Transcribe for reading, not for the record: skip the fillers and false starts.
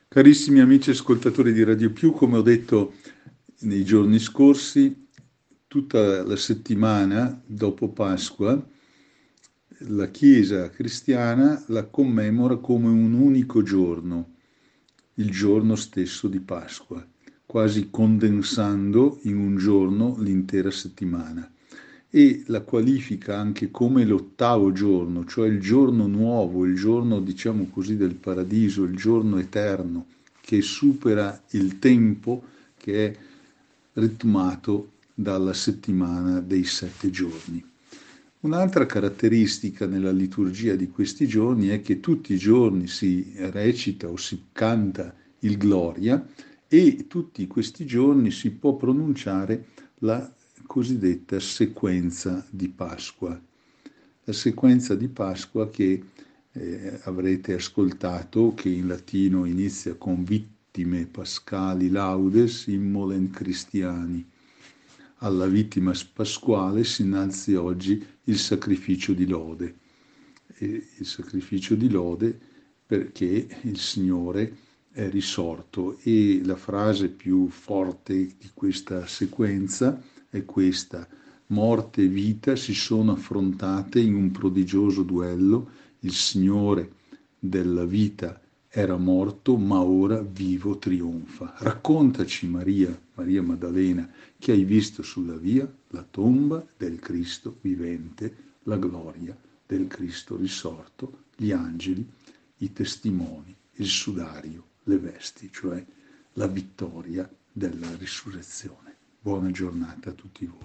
Carissimi amici ascoltatori di Radio Più, come ho detto nei giorni scorsi, tutta la settimana dopo Pasqua la Chiesa cristiana la commemora come un unico giorno, il giorno stesso di Pasqua, quasi condensando in un giorno l'intera settimana. E la qualifica anche come l'ottavo giorno, cioè il giorno nuovo, il giorno, diciamo così, del paradiso, il giorno eterno, che supera il tempo che è ritmato dalla settimana dei 7 giorni. Un'altra caratteristica nella liturgia di questi giorni è che tutti i giorni si recita o si canta il Gloria e tutti questi giorni si può pronunciare la cosiddetta sequenza di Pasqua. La sequenza di Pasqua che avrete ascoltato, che in latino inizia con Vittime Pascali Laudes Immolent Christiani. Alla vittima pasquale si innalzi oggi il sacrificio di lode. E il sacrificio di lode perché il Signore è risorto, e la frase più forte di questa sequenza è questa: morte e vita si sono affrontate in un prodigioso duello, il Signore della vita era morto, ma ora vivo trionfa. Raccontaci, Maria, Maria Maddalena, che hai visto sulla via la tomba del Cristo vivente, la gloria del Cristo risorto, gli angeli, i testimoni, il sudario, le vesti, cioè la vittoria della risurrezione. Buona giornata a tutti voi.